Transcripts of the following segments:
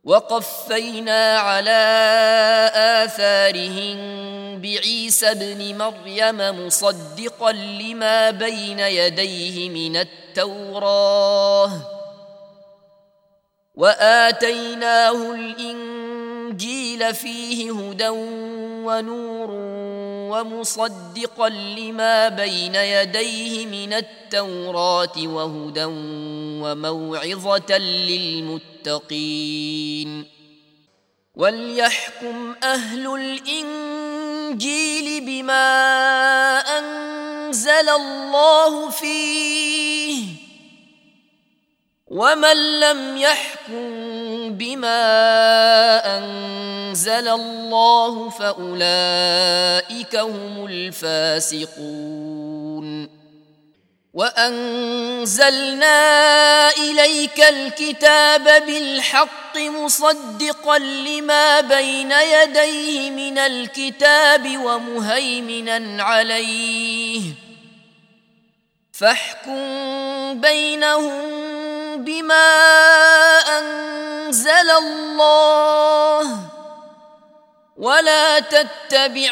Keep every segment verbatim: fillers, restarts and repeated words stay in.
وقفينا على آثارهم بعيسى ابن مريم مصدقا لما بين يديه من التوراة وآتيناه الإنجيل فيه هدى ونور ومصدقا لما بين يديه من التوراة وهدى وموعظة للمتقين. وليحكم أهل الإنجيل بما أنزل الله فيه ومن لم يحكم بما أنزل الله فأولئك هم الفاسقون. وأنزلنا إليك الكتاب بالحق مصدقا لما بين يديه من الكتاب ومهيمنا عليه فاحكم بينهم بما أنزل الله ولا تتبع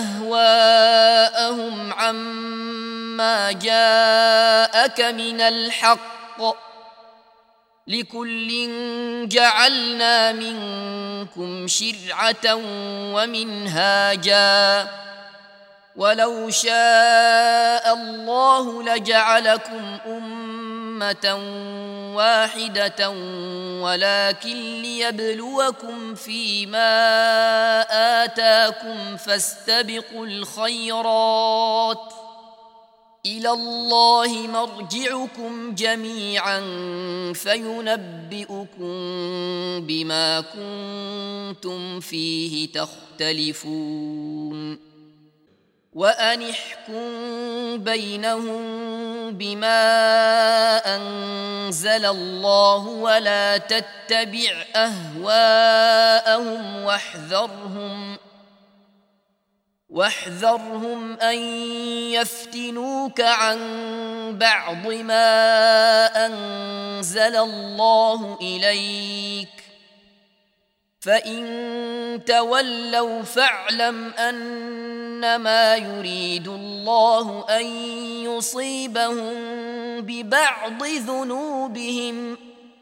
أهواءهم عما جاءك من الحق لكل جعلنا منكم شرعة ومنهاجا ولو شاء الله لجعلكم أمة واحدة ولكن ليبلوكم فيما آتاكم فاستبقوا الخيرات إلى الله مرجعكم جميعا فينبئكم بما كنتم فيه تختلفون. وأن احكم بينهم بما أنزل الله ولا تتبع أهواءهم واحذرهم واحذرهم أن يفتنوك عن بعض ما أنزل الله إليك فإن تولوا فاعلم أنما يريد الله أن يصيبهم ببعض ذنوبهم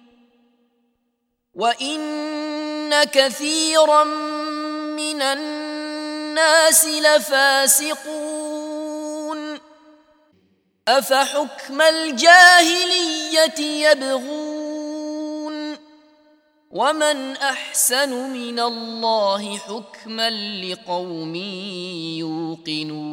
وإن كثيرا من الناس لفاسقون. أفحكم الجاهلية يبغون ومن أحسن من الله حكما لقوم يوقنون.